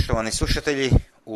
Poštovani slušatelji,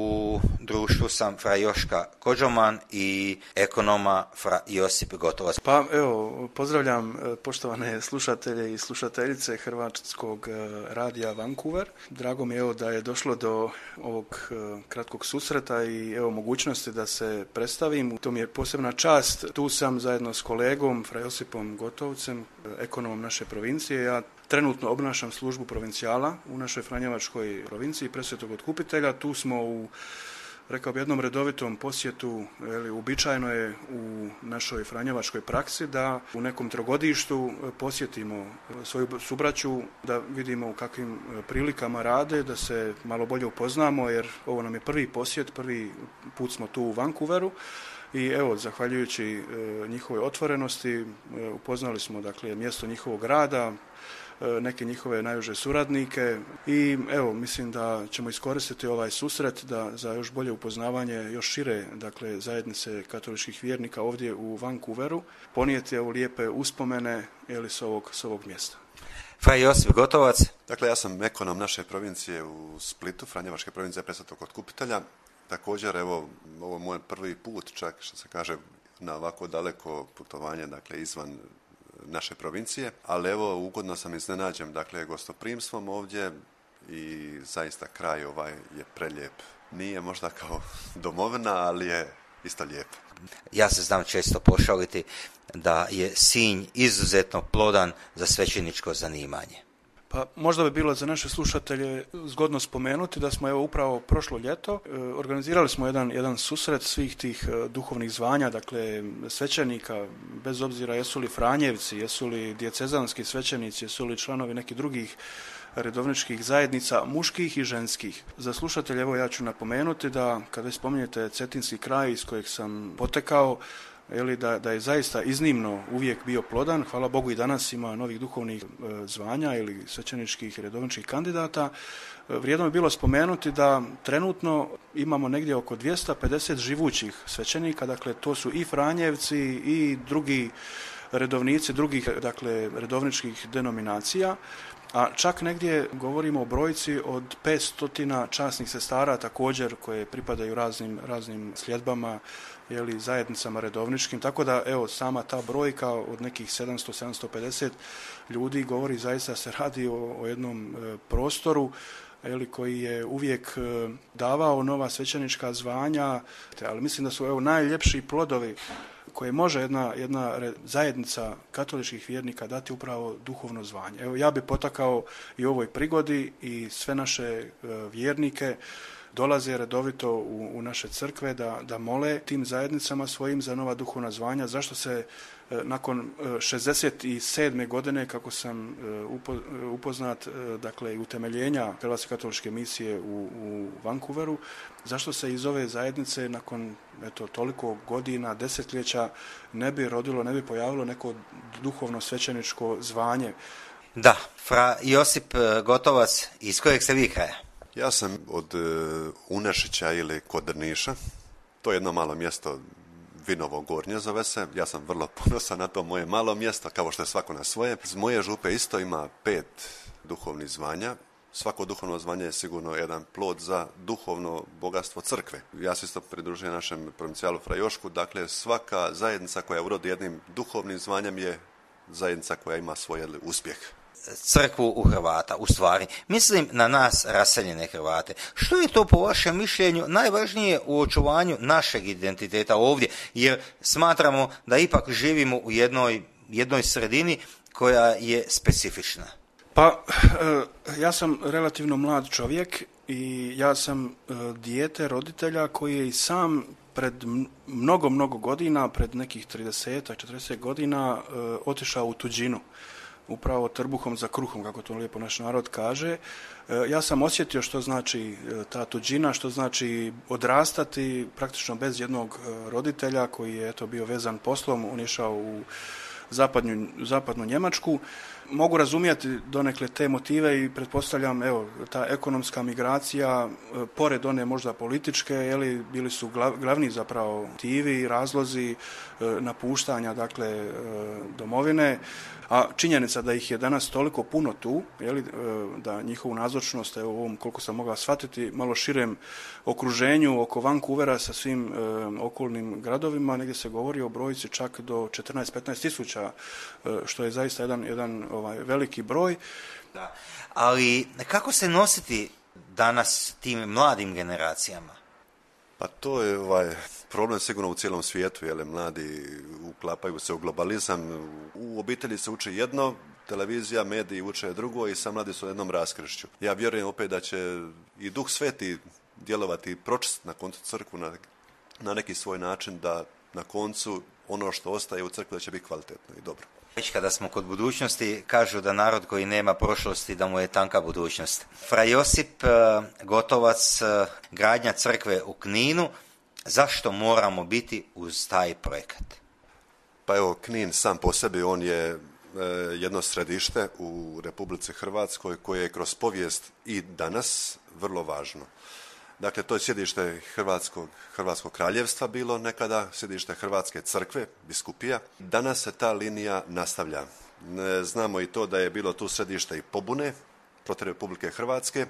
u društvu sam fra Joška Kođoman i ekonoma fra Josip Gotovac. Pa evo, pozdravljam poštovane slušatelje i slušateljice Hrvatskog radija Vancouver. Drago mi je da je došlo do ovog kratkog susreta i evo mogućnosti da se predstavim. To mi je posebna čast. Tu sam zajedno s kolegom fra Josipom Gotovcem, ekonomom naše provincije. Ja trenutno obnašam službu provincijala u našoj Franjevačkoj provinciji Presvetog Otkupitelja. Tu smo u, rekao bi, jednom redovitom posjetu, uobičajeno je u našoj Franjevačkoj praksi da u nekom trogodištu posjetimo svoju subraću, da vidimo u kakvim prilikama rade, da se malo bolje upoznamo, jer ovo nam je prvi posjet, prvi put smo tu u Vancouveru. I evo, zahvaljujući njihovoj otvorenosti, upoznali smo dakle mjesto njihovog rada, neke njihove najuže suradnike i evo, mislim da ćemo iskoristiti ovaj susret da za još bolje upoznavanje još šire, dakle, zajednice katoličkih vjernika ovdje u Vancouveru, ponijeti evo lijepe uspomene s ovog mjesta. Fra Josip Gotovac. Dakle, ja sam ekonom naše provincije u Splitu, Franjevačke provincije Presvetog Otkupitelja. Također, evo, ovo je moj prvi put, čak što se kaže, na ovako daleko putovanje, dakle, izvan naše provincije, ali evo, ugodno sam iznenađen, dakle, gostoprimstvom ovdje i zaista kraj ovaj je prelijep. Nije možda kao domovina, ali je isto lijep. Ja se znam često pošaliti da je Sinj izuzetno plodan za svećeničko zanimanje. Pa možda bi bilo za naše slušatelje zgodno spomenuti da smo evo upravo prošlo ljeto organizirali smo jedan susret svih tih duhovnih zvanja, dakle svećenika, bez obzira jesu li Franjevci, jesu li dijecezanski svećenici, jesu li članovi nekih drugih redovničkih zajednica, muških i ženskih. Za slušatelje evo ja ću napomenuti da kad već spominjete cetinski kraj iz kojeg sam potekao, da je zaista iznimno uvijek bio plodan. Hvala Bogu i danas ima novih duhovnih zvanja ili svećeničkih i redovničkih kandidata. Vrijedno je bilo spomenuti da trenutno imamo negdje oko 250 živućih svećenika, dakle to su i Franjevci i drugi redovnici drugih, dakle, redovničkih denominacija, a čak negdje govorimo o brojci od 500 časnih sestara također koje pripadaju raznim sljedbama, zajednicama redovničkim, tako da evo sama ta brojka od nekih 700-750 ljudi govori, zaista se radi o jednom prostoru koji je uvijek davao nova svećenička zvanja, ali mislim da su evo najljepši plodovi koje može jedna zajednica katoličkih vjernika dati upravo duhovno zvanje. Evo, ja bih potakao i u ovoj prigodi i sve naše vjernike dolaze redovito u naše crkve da mole tim zajednicama svojim za nova duhovna zvanja. Zašto se nakon 67. godine, kako sam upoznat, dakle i utemeljenja Hrvatske katoličke misije u Vancouveru, zašto se iz ove zajednice nakon toliko godina, desetljeća ne bi pojavilo neko duhovno svećeničko zvanje? Da, fra Josip Gotovac, iz kojeg ste vi kraja? Ja sam od Unešića ili kod Drniša. To je jedno malo mjesto, Vinovo Gornje zove se. Ja sam vrlo ponosan na to moje malo mjesto, kao što je svako na svoje. Iz moje župe isto ima 5 duhovnih zvanja. Svako duhovno zvanje je sigurno jedan plod za duhovno bogatstvo crkve. Ja se isto pridružujem našem provincijalu fra Jošku. Dakle, svaka zajednica koja urodi jednim duhovnim zvanjem je zajednica koja ima svoj uspjeh. Crkvu u Hrvata, u stvari. Mislim na nas raseljene Hrvate. Što je to po vašem mišljenju najvažnije u očuvanju našeg identiteta ovdje? Jer smatramo da ipak živimo u jednoj sredini koja je specifična. Pa, ja sam relativno mlad čovjek i ja sam dijete roditelja koji je i sam pred mnogo godina, pred nekih 30-40 godina otišao u tuđinu. Upravo trbuhom za kruhom, kako to lijepo naš narod kaže. Ja sam osjetio što znači ta tuđina, što znači odrastati praktično bez jednog roditelja koji je bio vezan poslom, on je išao u zapadnu Njemačku. Mogu razumjeti donekle te motive i pretpostavljam, ta ekonomska migracija, pored one možda političke, bili su glavni zapravo motivi i razlozi napuštanja, dakle, domovine, a činjenica da ih je danas toliko puno tu, da njihovu nazočnost, u ovom, koliko sam mogao shvatiti, malo širem okruženju oko Vancouvera sa svim okolnim gradovima, negdje se govori o brojci čak do 14-15 tisuća, što je zaista jedan veliki broj. Da. Ali kako se nositi danas tim mladim generacijama? Pa to je problem sigurno u cijelom svijetu, mladi uklapaju se u globalizam. U obitelji se uči jedno, televizija, mediji uče drugo i sa mladi su u jednom raskršću. Ja vjerujem opet da će i Duh Sveti djelovati pročist na koncu crkvu na neki svoj način, da na koncu ono što ostaje u crkvi da će biti kvalitetno i dobro. Već kada smo kod budućnosti, kažu da narod koji nema prošlosti, da mu je tanka budućnost. Fra Josip Gotovac, gradnja crkve u Kninu, zašto moramo biti uz taj projekat? Pa evo, Knin sam po sebi, on je jedno središte u Republici Hrvatskoj koje je kroz povijest i danas vrlo važno. Dakle, to je sjedište Hrvatskog kraljevstva bilo nekada, sjedište Hrvatske crkve, biskupija. Danas se ta linija nastavlja. Znamo i to da je bilo tu središte i pobune protiv Republike Hrvatske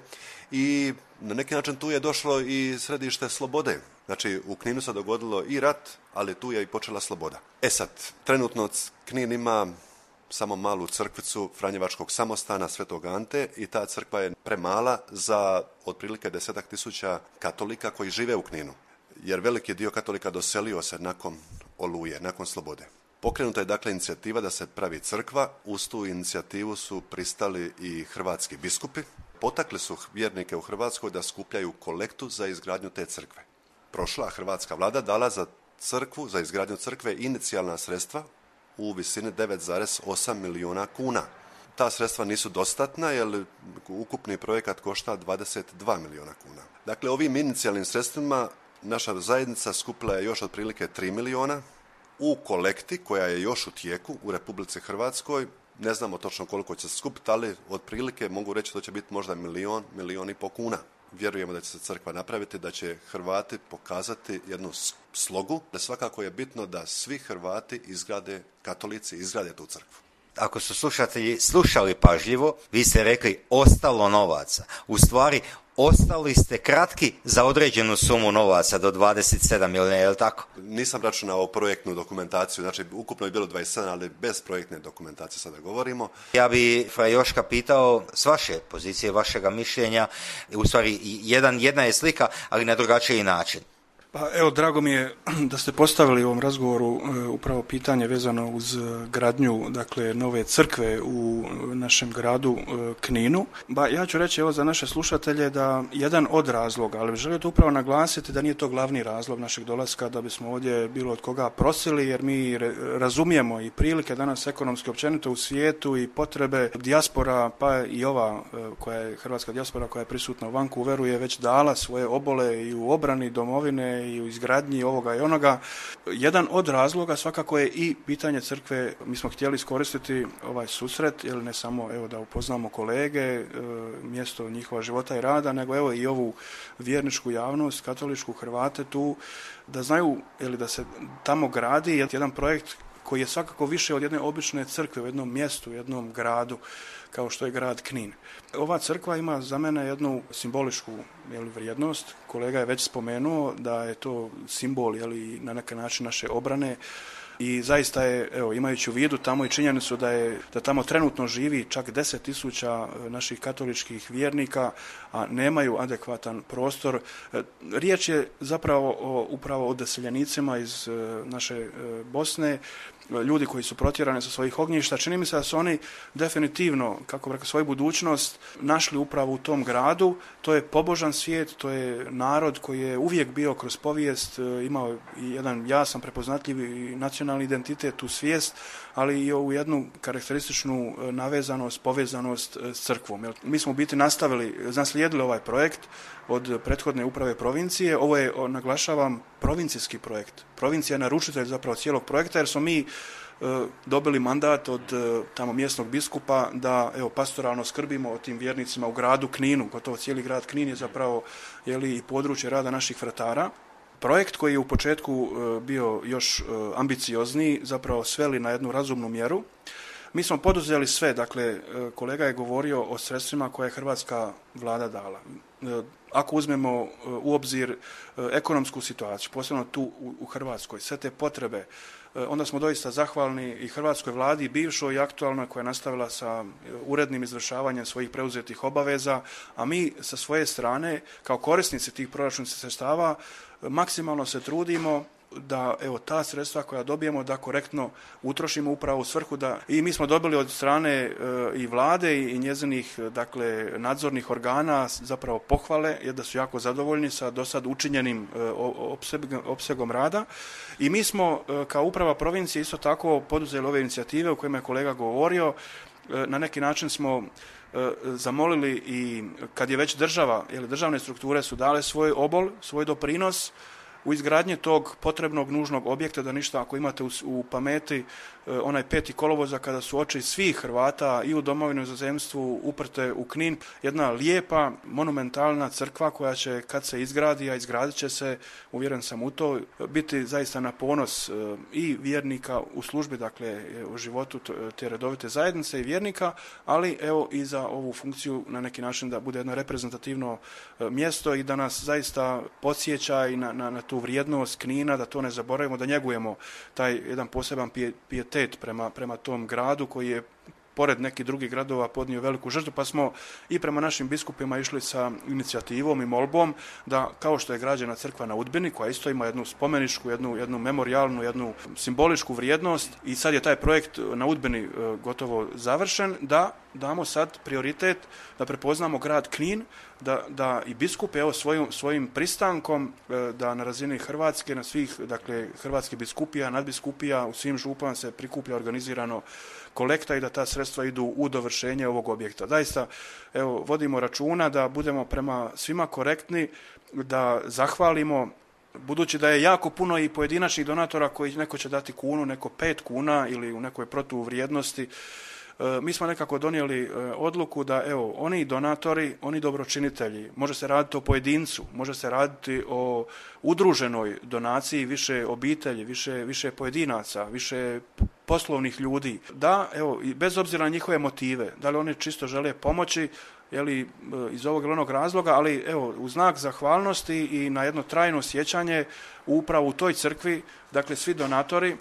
i na neki način tu je došlo i središte slobode. Znači, u Kninu se dogodilo i rat, ali tu je i počela sloboda. sad, trenutno Knin ima samo malu crkvicu Franjevačkog samostana Svetog Ante i ta crkva je premala za otprilike 10.000 katolika koji žive u Kninu. Jer veliki dio katolika doselio se nakon Oluje, nakon slobode. Pokrenuta je dakle inicijativa da se pravi crkva, uz tu inicijativu su pristali i hrvatski biskupi. Potakli su vjernike u Hrvatskoj da skupljaju kolektu za izgradnju te crkve. Prošla hrvatska vlada dala za crkvu, za izgradnju crkve inicijalna sredstva u visini 9,8 milijuna kuna. Ta sredstva nisu dostatna jer ukupni projekat košta 22 milijuna kuna. Dakle, ovim inicijalnim sredstvima naša zajednica skupila je još otprilike 3 milijuna u kolekti koja je još u tijeku u Republici Hrvatskoj. Ne znamo točno koliko će se skupiti, ali otprilike mogu reći da će biti možda milijun i pol kuna. Vjerujemo da će se crkva napraviti, da će Hrvati pokazati jednu slogu, da svakako je bitno da svi Hrvati katolici izgrade tu crkvu. Ako su slušatelji slušali pažljivo, vi ste rekli ostalo novaca. U stvari, ostali ste kratki za određenu sumu novaca do 27 milijuna, je li tako? Nisam računao projektnu dokumentaciju, znači ukupno je bilo 27, ali bez projektne dokumentacije sada govorimo. Ja bi fra Joška pitao s vaše pozicije, vašega mišljenja, u stvari jedna je slika, ali na drugačiji način. Pa evo, drago mi je da ste postavili u ovom razgovoru upravo pitanje vezano uz gradnju, dakle, nove crkve u našem gradu Kninu. Ja ću reći evo za naše slušatelje da jedan od razloga, ali želim to upravo naglasiti da nije to glavni razlog našeg dolaska, da bismo ovdje bilo od koga prosili, jer mi razumijemo i prilike danas ekonomski općenito u svijetu i potrebe dijaspora, pa i ova koja je hrvatska dijaspora koja je prisutna u Vancouveru je već dala svoje obole i u obrani domovine i u izgradnji ovoga i onoga. Jedan od razloga svakako je i pitanje crkve. Mi smo htjeli iskoristiti ovaj susret, jer ne samo evo da upoznamo kolege, mjesto njihova života i rada, nego evo i ovu vjerničku javnost, katoličku, Hrvate tu, da znaju da se tamo gradi jedan projekt koji je svakako više od jedne obične crkve u jednom mjestu, u jednom gradu, kao što je grad Knin. Ova crkva ima za mene jednu simboličku vrijednost. Kolega je već spomenuo da je to simbol na neki način naše obrane i zaista je, imajući u vidu tamo i činjenicu da tamo trenutno živi čak 10.000 naših katoličkih vjernika, a nemaju adekvatan prostor. Riječ je zapravo upravo o doseljenicima iz naše Bosne, ljudi koji su protjerani sa svojih ognjišta. Čini mi se da su oni definitivno, kako bi rekao, svoju budućnost našli upravo u tom gradu. To je pobožan svijet, to je narod koji je uvijek bio kroz povijest, imao jedan jasan, prepoznatljiv nacionalni identitet, tu svijest, ali i ovu jednu karakterističnu navezanost, povezanost s crkvom. Mi smo u biti naslijedili ovaj projekt od prethodne uprave provincije. Ovo je, naglašavam, provincijski projekt. Provincija je naručitelj zapravo cijelog projekta, jer smo mi dobili mandat od tamo mjesnog biskupa da pastoralno skrbimo o tim vjernicima u gradu Kninu. Gotovo cijeli grad Knin je zapravo i područje rada naših vratara. Projekt koji je u početku bio još ambiciozniji, zapravo sveli na jednu razumnu mjeru. Mi smo poduzeli sve, dakle, kolega je govorio o sredstvima koje je hrvatska vlada dala. Ako uzmemo u obzir ekonomsku situaciju, posebno tu u Hrvatskoj, sve te potrebe, onda smo doista zahvalni i hrvatskoj vladi, i bivšoj i aktualnoj, koja je nastavila sa urednim izvršavanjem svojih preuzetih obaveza, a mi sa svoje strane, kao korisnici tih proračunskih sredstava, maksimalno se trudimo da ta sredstva koja dobijemo da korektno utrošimo upravo u svrhu i mi smo dobili od strane i vlade i njezinih nadzornih organa zapravo pohvale, jer da su jako zadovoljni sa do sad učinjenim opsegom rada, i mi smo kao uprava provincije isto tako poduzeli ove inicijative o kojima je kolega govorio. Na neki način smo zamolili, i kad je već država, državne strukture su dale svoj obol, svoj doprinos u izgradnje tog potrebnog, nužnog objekta, da ništa, ako imate u pameti onaj 5. kolovoza kada su oči svih Hrvata i u domovini i u inozemstvu uprte u Knin, jedna lijepa, monumentalna crkva koja će, kad se izgradi, a izgradit će se, uvjeren sam u to, biti zaista na ponos i vjernika u službi, dakle u životu te redovite zajednice i vjernika, ali i za ovu funkciju na neki način da bude jedno reprezentativno mjesto i da nas zaista podsjeća i na tu vrijednost Knina, da to ne zaboravimo, da njegujemo taj jedan poseban pijetet prema tom gradu koji je pored nekih drugih gradova podnio veliku žrtvu, pa smo i prema našim biskupima išli sa inicijativom i molbom da, kao što je građena crkva na Udbini, koja isto ima jednu spomeničku, jednu memorijalnu, jednu simboličku vrijednost, i sad je taj projekt na Udbini gotovo završen, da damo sad prioritet, da prepoznamo grad Knin, da i biskup svojim pristankom, da na razini Hrvatske, na svih, dakle, hrvatskih biskupija, nadbiskupija, u svim župama se prikuplja organizirano kolekta i da ta sredstva idu u dovršenje ovog objekta. Zaista, vodimo računa da budemo prema svima korektni, da zahvalimo, budući da je jako puno i pojedinačnih donatora koji neko će dati kunu, neko 5 kuna ili u nekoj protuvrijednosti. Mi smo nekako donijeli odluku da oni donatori, oni dobročinitelji, može se raditi o pojedincu, može se raditi o udruženoj donaciji, više obitelji, više pojedinaca, više poslovnih ljudi, da bez obzira na njihove motive, da li oni čisto žele pomoći iz ovog ili onog razloga, ali u znak zahvalnosti i na jedno trajno sjećanje upravo u toj crkvi, dakle svi donatori,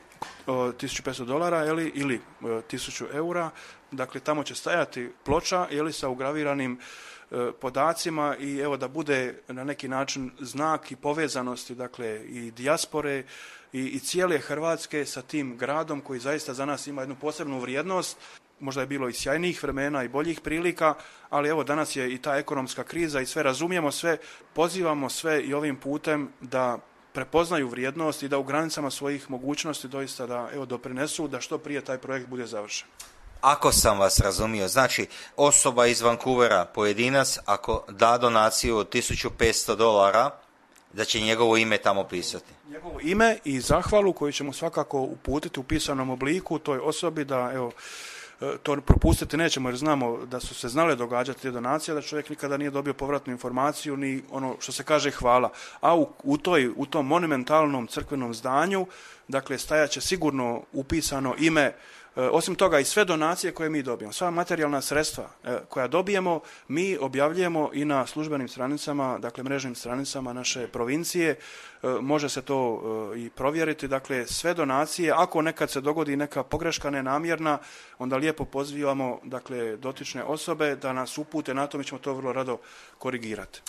$1.500 ili 1.000 eura, dakle tamo će stajati ploča sa ugraviranim podacima i da bude na neki način znak i povezanosti, dakle i dijaspore i cijele Hrvatske sa tim gradom koji zaista za nas ima jednu posebnu vrijednost. Možda je bilo i sjajnijih vremena i boljih prilika, ali danas je i ta ekonomska kriza i sve razumijemo, sve pozivamo sve i ovim putem da prepoznaju vrijednost i da u granicama svojih mogućnosti doista da doprinesu da što prije taj projekt bude završen. Ako sam vas razumio, znači osoba iz Vancouvera, pojedinac, ako da donaciju od $1.500, da će njegovo ime tamo pisati. Njegovo ime i zahvalu koju ćemo svakako uputiti u pisanom obliku toj osobi, da to propustiti nećemo, jer znamo da su se znale događati te donacije, da čovjek nikada nije dobio povratnu informaciju ni ono što se kaže hvala. A u tom monumentalnom crkvenom zdanju, dakle, stajaće sigurno upisano ime. Osim toga i sve donacije koje mi dobijemo, sva materijalna sredstva koja dobijemo, mi objavljujemo i na službenim stranicama, dakle mrežnim stranicama naše provincije, može se to i provjeriti, dakle sve donacije, ako nekad se dogodi neka pogreška nenamjerna, onda lijepo pozivamo, dakle, dotične osobe da nas upute na to, mi ćemo to vrlo rado korigirati.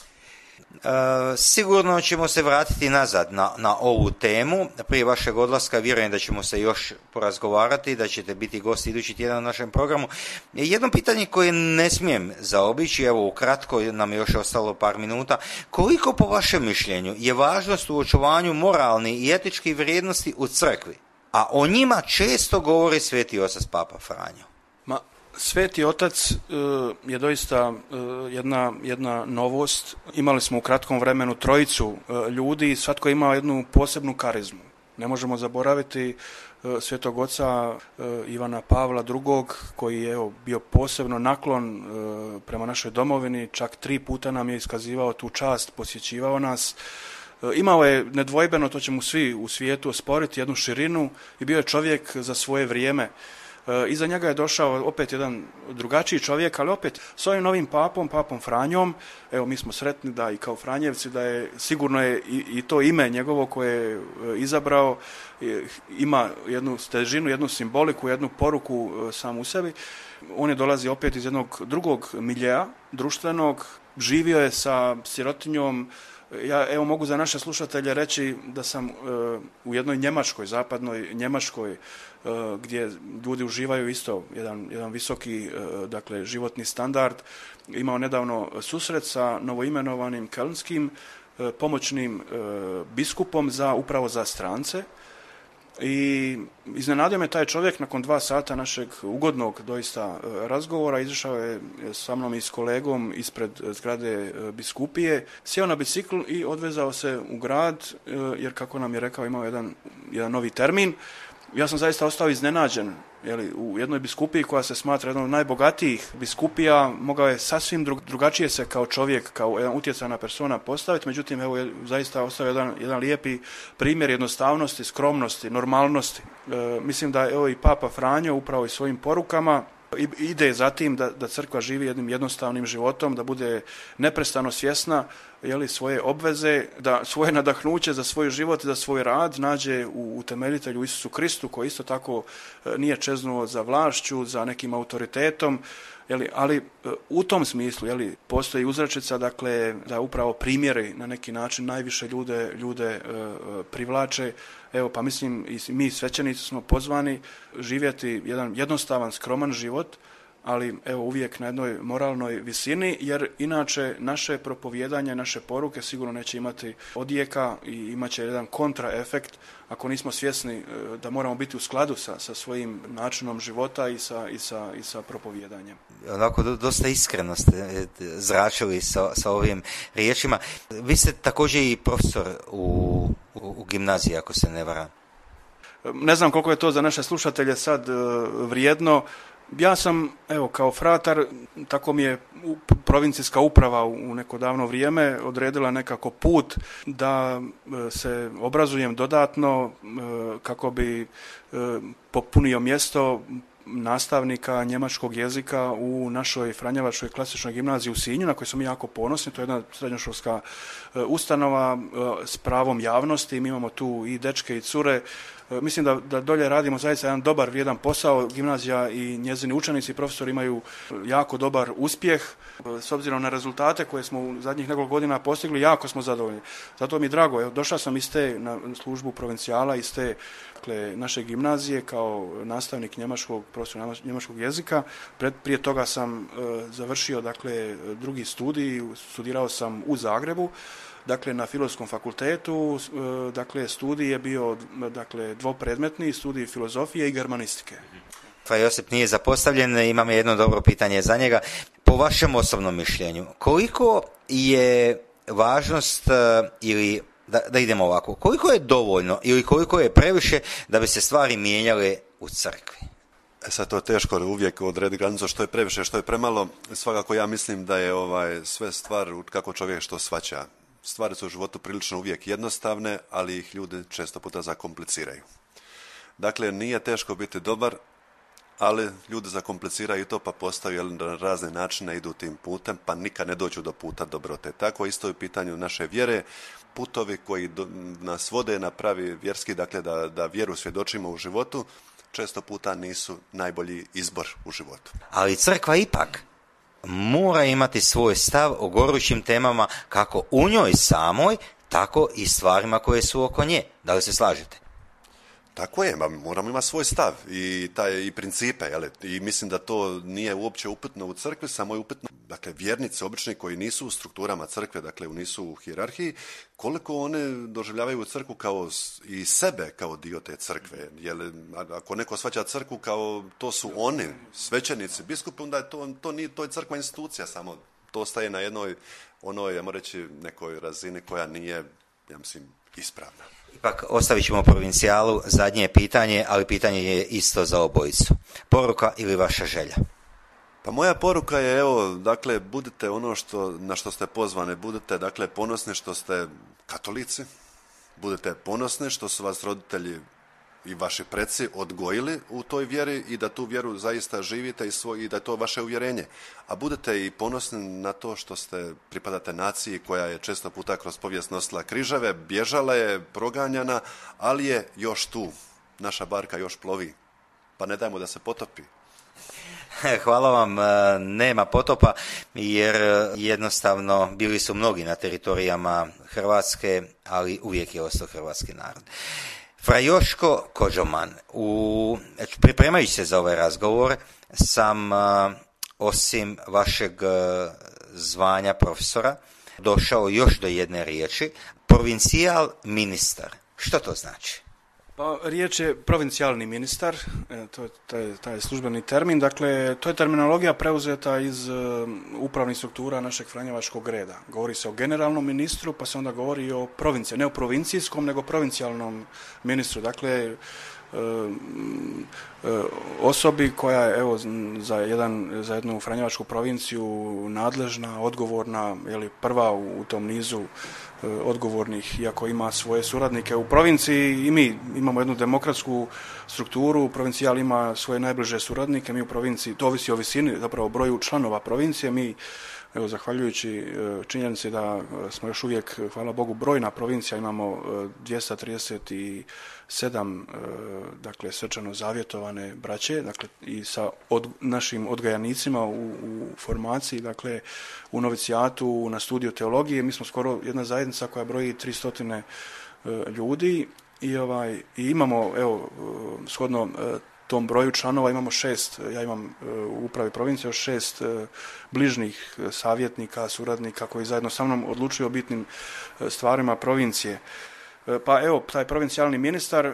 Sigurno ćemo se vratiti nazad na ovu temu. Prije vašeg odlaska vjerujem da ćemo se još porazgovarati, da ćete biti gosti idući tjedan na našem programu. Jedno pitanje koje ne smijem zaobići, evo ukratko nam je još ostalo par minuta. Koliko po vašem mišljenju je važnost u očuvanju moralnih i etičkih vrijednosti u crkvi, a o njima često govori Sveti otac Papa Franjo? Sveti otac je doista jedna novost. Imali smo u kratkom vremenu trojicu ljudi i svatko je imao jednu posebnu karizmu. Ne možemo zaboraviti Svetog oca Ivana Pavla II. Koji je bio posebno naklon prema našoj domovini, čak 3 puta nam je iskazivao tu čast, posjećivao nas. Imao je nedvojbeno, to ćemo svi u svijetu osporiti, jednu širinu i bio je čovjek za svoje vrijeme. Iza njega je došao opet jedan drugačiji čovjek, ali opet s ovim novim papom Franjom. Evo, mi smo sretni da i kao Franjevci da je sigurno je i to ime njegovo koje je izabrao ima jednu težinu, jednu simboliku, jednu poruku sam u sebi. On je dolazi opet iz jednog drugog miljea, društvenog, živio je sa sirotinjom. Ja mogu za naše slušatelje reći da sam u jednoj Njemačkoj, zapadnoj Njemačkoj, gdje ljudi uživaju isto jedan visoki životni standard, imao nedavno susret sa novoimenovanim kelnskim pomoćnim biskupom upravo za strance. I iznenadio me taj čovjek nakon 2 sata našeg ugodnog doista razgovora. Izašao je sa mnom i s kolegom ispred zgrade biskupije, sjeo na bicikl i odvezao se u grad, jer kako nam je rekao imao jedan novi termin. Ja sam zaista ostao iznenađen. U jednoj biskupiji koja se smatra jednom od najbogatijih biskupija mogao je sasvim drugačije se kao čovjek, kao jedan utjecajna persona postaviti, međutim je zaista ostao jedan lijepi primjer jednostavnosti, skromnosti, normalnosti. Mislim da i Papa Franjo upravo i svojim porukama ide za tim da crkva živi jednim jednostavnim životom, da bude neprestano svjesna svoje obveze, da svoje nadahnuće za svoj život i za svoj rad nađe u utemeljitelju Isusu Kristu, koji isto tako nije čeznuo za vlašću, za nekim autoritetom, ali u tom smislu postoji uzrečica da upravo primjeri na neki način najviše ljude privlače. Pa mislim i mi svećenici smo pozvani živjeti jedan jednostavan, skroman život, ali uvijek na jednoj moralnoj visini, jer inače naše propovijedanje, naše poruke sigurno neće imati odjeka i imat će jedan kontraefekt ako nismo svjesni da moramo biti u skladu sa svojim načinom života i sa propovijedanjem. Onako, dosta iskreno ste zračili sa ovim riječima. Vi ste također i profesor u gimnaziji, ako se ne varam. Ne znam koliko je to za naše slušatelje sad vrijedno. Ja sam, kao fratar, tako mi je provincijska uprava u neko davno vrijeme odredila nekako put da se obrazujem dodatno kako bi popunio mjesto nastavnika njemačkog jezika u našoj Franjevačkoj klasičnoj gimnaziji u Sinju, na kojoj smo mi jako ponosni. To je jedna srednjoškolska ustanova s pravom javnosti. Mi imamo tu i dečke i cure. Mislim da dolje radimo zaista jedan dobar, vrijedan posao. Gimnazija i njezini učenici i profesori imaju jako dobar uspjeh. S obzirom na rezultate koje smo u zadnjih nekoliko godina postigli, jako smo zadovoljni. Zato mi je drago. Došao sam iz te na službu provincijala, iz te naše gimnazije kao nastavnik profesor njemačkog jezika. Prije toga sam završio drugi studij, studirao sam u Zagrebu. Na Filozofskom fakultetu, studij je bio dvopredmetni, studij filozofije i germanistike. Fra Josip nije zapostavljen, imam jedno dobro pitanje za njega. Po vašem osobnom mišljenju, koliko je važnost ili da idemo ovako, koliko je dovoljno ili koliko je previše da bi se stvari mijenjale u crkvi? Sad to je teško uvijek odrediti granicu što je previše, što je premalo. Svakako ja mislim da je sve stvar kako čovjek što shvaća. Stvari su u životu prilično uvijek jednostavne, ali ih ljudi često puta zakompliciraju. Dakle, nije teško biti dobar, ali ljudi zakompliciraju to pa postaju na razne načine, idu tim putem, pa nikad ne dođu do puta dobrote. Tako isto je u pitanju naše vjere, putovi koji nas vode na pravi vjerski, da vjeru svjedočimo u životu, često puta nisu najbolji izbor u životu. Ali crkva ipak mora imati svoj stav o gorućim temama kako u njoj samoj, tako i stvarima koje su oko nje. Da li se slažete? Tako je, moramo imati svoj stav i principe, i mislim da to nije uopće upitno u crkvi, samo je upitno, vjernici obični koji nisu u strukturama crkve, nisu u hijerarhiji, koliko one doživljavaju crkvu kao i sebe kao dio te crkve. Ako neko shvaća crkvu kao to su oni, svećenici, biskupi, onda je to je crkva institucija samo. To ostaje na jednoj, ajmo reći, nekoj razini koja nije ja mislim, ispravna. Ipak ostavit ćemo provincijalu zadnje pitanje, ali pitanje je isto za obojicu. Poruka ili vaša želja? Pa moja poruka je, evo, dakle, budite ono na što ste pozvani, budite, dakle, ponosni što ste katolici, budite ponosni što su vas roditelji i vaši preci odgojili u toj vjeri i da tu vjeru zaista živite i da je to vaše uvjerenje. A budete i ponosni na to što pripadate naciji koja je često puta kroz povijest nosila križeve, bježala je, proganjana, ali je još tu. Naša barka još plovi. Pa ne dajmo da se potopi. Hvala vam, nema potopa jer jednostavno bili su mnogi na teritorijama Hrvatske, ali uvijek je ostao hrvatski narod. Fra Joško Kođoman, pripremajući se za ovaj razgovor sam osim vašeg zvanja profesora došao još do jedne riječi, provincijal ministar. Što to znači? Pa, riječ je provincijalni ministar, to je službeni termin, dakle to je terminologija preuzeta iz upravnih struktura našeg franjevačkog reda. Govori se o generalnom ministru, pa se onda govori o provinciji, ne o provincijskom, nego provincijalnom ministru. Dakle, osobi koja je evo za jednu franjevačku provinciju nadležna, odgovorna, prva u tom nizu odgovornih, iako ima svoje suradnike u provinciji. I mi imamo jednu demokratsku strukturu, provincijal ima svoje najbliže suradnike, mi u provinciji, to ovisi o visini, zapravo broju članova provincije, mi evo, zahvaljujući činjenici da smo još uvijek, hvala Bogu, brojna provincija, imamo 237 dakle svečano zavjetovane braće, dakle i sa našim odgajanicima u formaciji, dakle u novicijatu, na studiju teologije. Mi smo skoro jedna zajednica koja broji 300 ljudi i imamo, evo, shodno tom broju članova imamo 6, ja imam u upravi provincije 6 bližnjih savjetnika, suradnika koji zajedno sa mnom odlučuju o bitnim stvarima provincije. Pa evo, taj provincijalni ministar,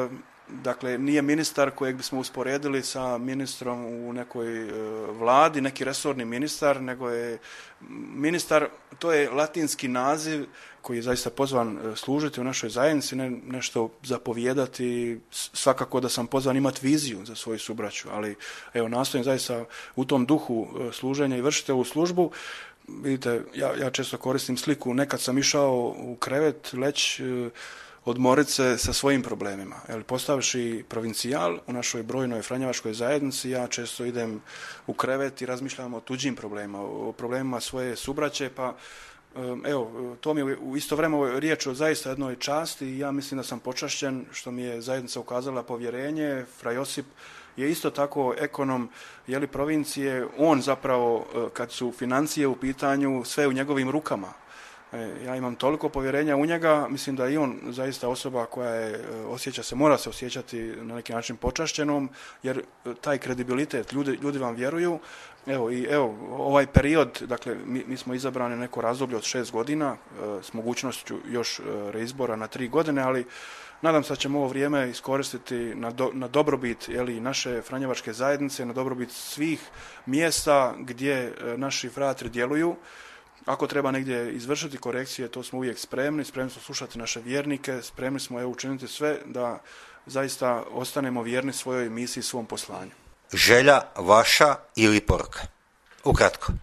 dakle nije ministar kojeg bismo usporedili sa ministrom u nekoj vladi, neki resorni ministar, nego je ministar, to je latinski naziv koji je zaista pozvan služiti u našoj zajednici, ne nešto zapovijedati, svakako da sam pozvan imati viziju za svoju subraću, ali evo nastojim zaista u tom duhu služenja i vršiti ovu službu. Vidite, ja često koristim sliku, nekad sam išao u krevet leć odmorit se sa svojim problemima. Postavši provincijal u našoj brojnoj franjevačkoj zajednici, ja često idem u krevet i razmišljam o tuđim problemima, o problemima svoje subraće, pa evo, to mi je u isto vrijeme riječ o zaista jednoj časti i ja mislim da sam počašćen što mi je zajednica ukazala povjerenje. Fra Josip je isto tako ekonom provincije, on zapravo kad su financije u pitanju sve u njegovim rukama. Ja imam toliko povjerenja u njega, mislim da i on zaista osoba koja je, mora se osjećati na neki način počašćenom, jer taj kredibilitet, ljudi vam vjeruju. Evo, ovaj period, dakle, mi smo izabrani neko razdoblje od 6 godina, s mogućnošću još reizbora na 3 godine, ali nadam se da ćemo ovo vrijeme iskoristiti na dobrobit naše franjevačke zajednice, na dobrobit svih mjesta gdje naši fratri djeluju. Ako treba negdje izvršiti korekcije, to smo uvijek spremni smo slušati naše vjernike, spremni smo učiniti sve da zaista ostanemo vjerni svojoj misiji, svom poslanju. Želja vaša ili poruka? Ukratko.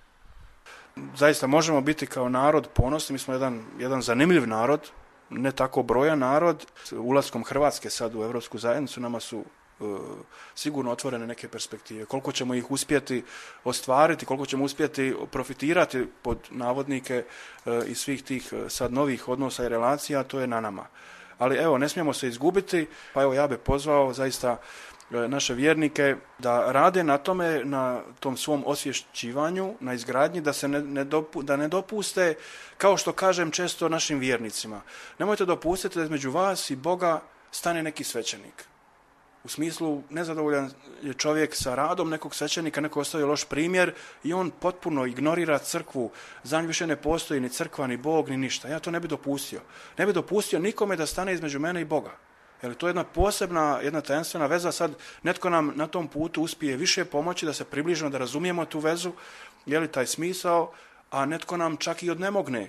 Zaista možemo biti kao narod ponosni, mi smo jedan zanimljiv narod, ne tako brojan narod. Ulaskom Hrvatske sad u Europsku zajednicu nama su sigurno otvorene neke perspektive. Koliko ćemo ih uspjeti ostvariti, koliko ćemo uspjeti profitirati pod navodnike iz svih tih sad novih odnosa i relacija, to je na nama. Ali evo, ne smijemo se izgubiti, pa evo ja bih pozvao zaista naše vjernike da rade na tome, na tom svom osvješćivanju, na izgradnji, da ne dopuste, kao što kažem često našim vjernicima, nemojte dopustiti da između vas i Boga stane neki svećenik. U smislu, nezadovoljan je čovjek sa radom nekog svećenika, neko ostavio loš primjer i on potpuno ignorira crkvu, za nju više ne postoji ni crkva, ni Bog, ni ništa. Ja to ne bi dopustio. Ne bi dopustio nikome da stane između mene i Boga. Jer to je jedna posebna, jedna tajenstvena veza. Sad netko nam na tom putu uspije više pomoći da se približimo, da razumijemo tu vezu, taj smisao, a netko nam čak i odnemogne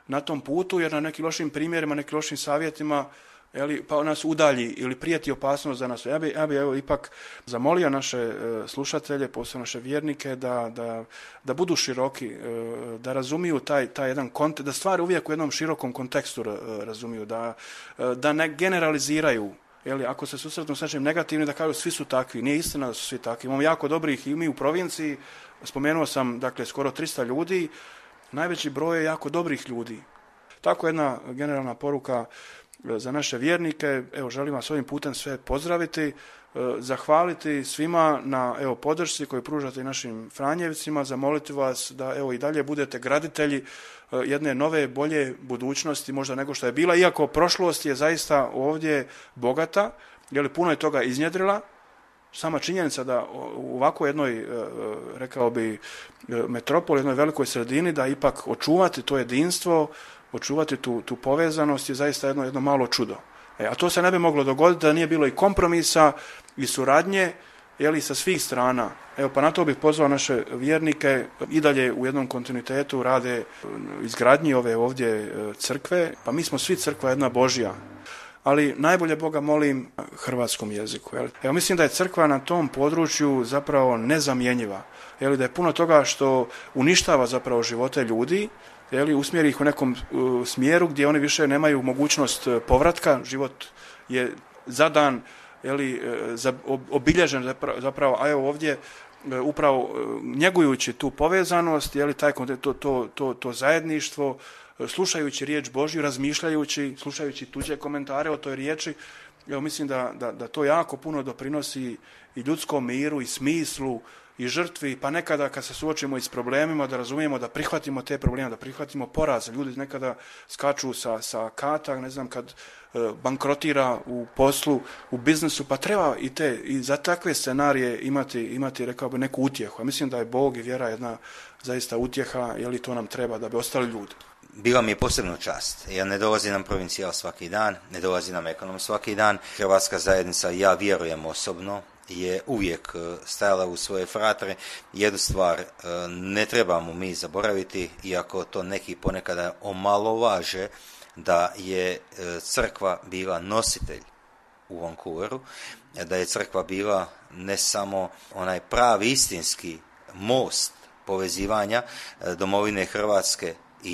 na tom putu, jer na nekim lošim primjerima, nekim lošim savjetima, pa nas udalji ili prijeti opasnost za nas. Ja bi evo ipak zamolio naše slušatelje, posebno naše vjernike, da budu široki, da razumiju taj jedan kontekst, da stvari uvijek u jednom širokom kontekstu razumiju, da ne generaliziraju. Ako se susretnu s nečim negativnim, da kažu svi su takvi. Nije istina da su svi takvi. Imamo jako dobrih i mi u provinciji, spomenuo sam, dakle, skoro 300 ljudi, najveći broj je jako dobrih ljudi. Tako jedna generalna poruka za naše vjernike. Evo, želim vas ovim putem sve pozdraviti, zahvaliti svima na podršci koju pružate i našim Franjevcima, zamoliti vas da i dalje budete graditelji jedne nove, bolje budućnosti možda nego što je bila, iako prošlost je zaista ovdje bogata, puno je toga iznjedrila. Sama činjenica da u ovako jednoj, rekao bi, metropoli, jednoj velikoj sredini, da ipak očuvati to jedinstvo, očuvati tu povezanost je zaista jedno malo čudo. A to se ne bi moglo dogoditi da nije bilo i kompromisa i suradnje, sa svih strana. Pa na to bih pozvao naše vjernike, i dalje u jednom kontinuitetu rade izgradnji ove ovdje crkve, pa mi smo svi crkva jedna Božja, ali najbolje Boga molim hrvatskom jeziku. Mislim da je crkva na tom području zapravo nezamjenjiva, da je puno toga što uništava zapravo živote ljudi, usmjeri ih u nekom smjeru gdje oni više nemaju mogućnost povratka, život je zadan, obilježen zapravo, a evo ovdje upravo njegujući tu povezanost, to zajedništvo, slušajući riječ Božju, razmišljajući, slušajući tuđe komentare o toj riječi, mislim da to jako puno doprinosi i ljudskom miru i smislu i žrtvi, pa nekada kad se suočimo i s problemima, da razumijemo, da prihvatimo te probleme, da prihvatimo poraz. Ljudi nekada skaču sa kata, ne znam, kad bankrotira u poslu, u biznesu, pa treba i za takve scenarije imati, rekao bi, neku utjehu. Mislim da je Bog i vjera jedna zaista utjeha, to nam treba da bi ostali ljudi. Bila mi je posebno čast. Ja ne dolazi nam provincijal svaki dan, ne dolazi nam ekonom svaki dan. Hrvatska zajednica, ja vjerujem osobno, je uvijek stajala u svoje fratere. Jednu stvar ne trebamo mi zaboraviti, iako to neki ponekada omalovaže, da je crkva bila nositelj u Vancouveru, da je crkva bila ne samo onaj pravi istinski most povezivanja domovine Hrvatske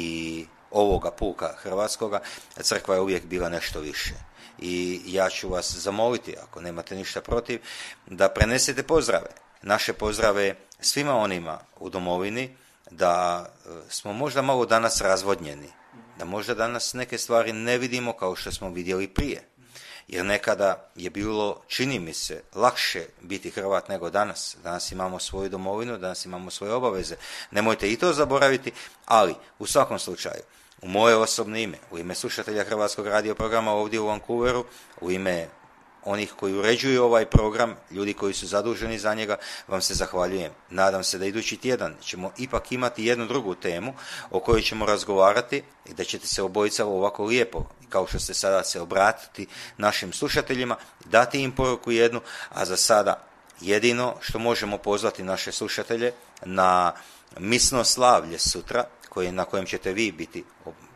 i ovoga puka hrvatskoga, crkva je uvijek bila nešto više. I ja ću vas zamoliti, ako nemate ništa protiv, da prenesete pozdrave. Naše pozdrave svima onima u domovini, da smo možda malo danas razvodnjeni, da možda danas neke stvari ne vidimo kao što smo vidjeli prije. Jer nekada je bilo, čini mi se, lakše biti Hrvat nego danas. Danas imamo svoju domovinu, danas imamo svoje obaveze. Nemojte i to zaboraviti, ali u svakom slučaju, u moje osobno ime, u ime slušatelja Hrvatskog radio programa ovdje u Vancouveru, u ime onih koji uređuju ovaj program, ljudi koji su zaduženi za njega, vam se zahvaljujem. Nadam se da idući tjedan ćemo ipak imati jednu drugu temu o kojoj ćemo razgovarati i da ćete se obojica ovako lijepo, kao što ste sada, se obratiti našim slušateljima, dati im poruku jednu, a za sada jedino što možemo pozvati naše slušatelje na misno slavlje sutra, na kojem ćete vi biti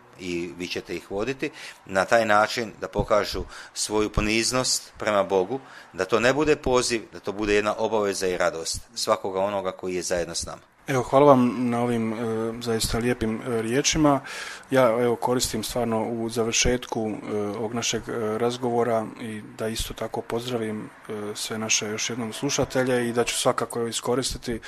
i vi ćete ih voditi, na taj način da pokažu svoju poniznost prema Bogu, da to ne bude poziv, da to bude jedna obaveza i radost svakoga onoga koji je zajedno s nama. Hvala vam na ovim zaista lijepim riječima. Ja koristim stvarno u završetku ovog našeg razgovora i da isto tako pozdravim sve naše još jednom slušatelje i da ću svakako iskoristiti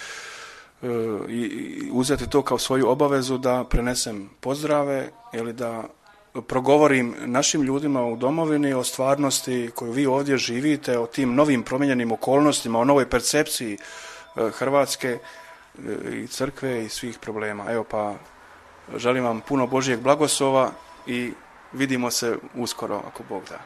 i uzeti to kao svoju obavezu da prenesem pozdrave ili da progovorim našim ljudima u domovini o stvarnosti koju vi ovdje živite, o tim novim promijenjenim okolnostima, o novoj percepciji Hrvatske i crkve i svih problema. Pa želim vam puno Božjeg blagoslova i vidimo se uskoro ako Bog da.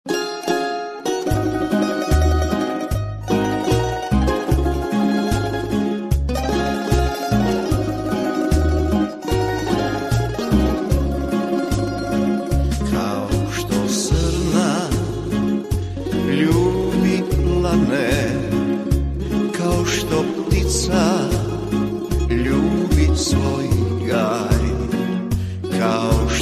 Kao što ptica ljubi svoj gaj, kao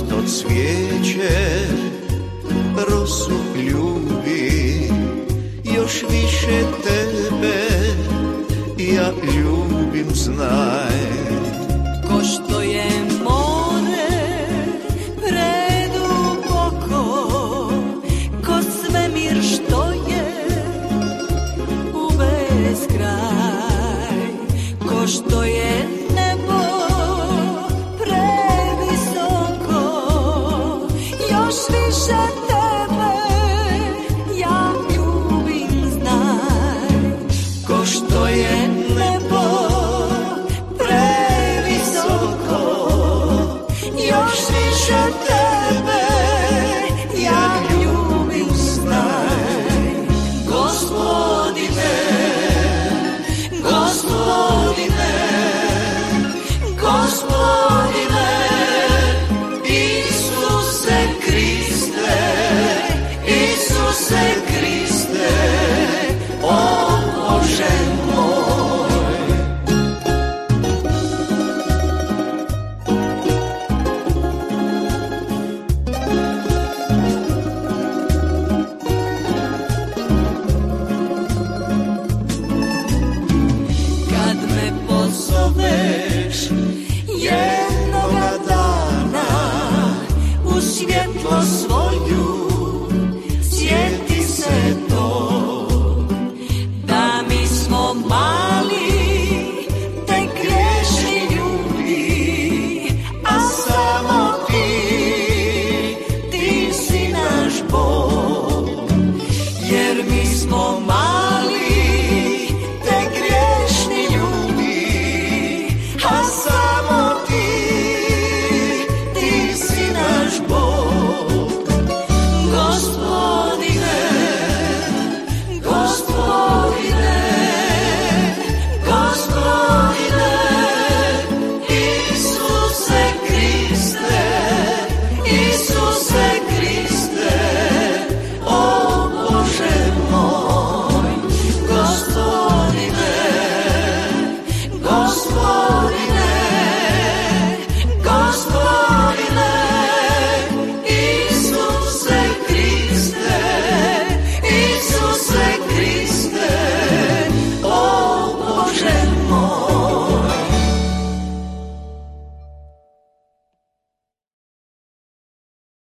još više tebe ja ljubim, znaj. Ko što je more preduboko, ko svemir što je u beskraj, ko što je nebo previsoko, još više tebe ja ljubim, znaj. Ko što je nebo previsoko, još više tebe ja ljubim, znaj. Gospodine, Gospodine, Gospodine, Isuse Kriste, Isuse Kriste, o Bože moj. Kad me pozoveš jednoga dana u svjetlo svoju, sjeti se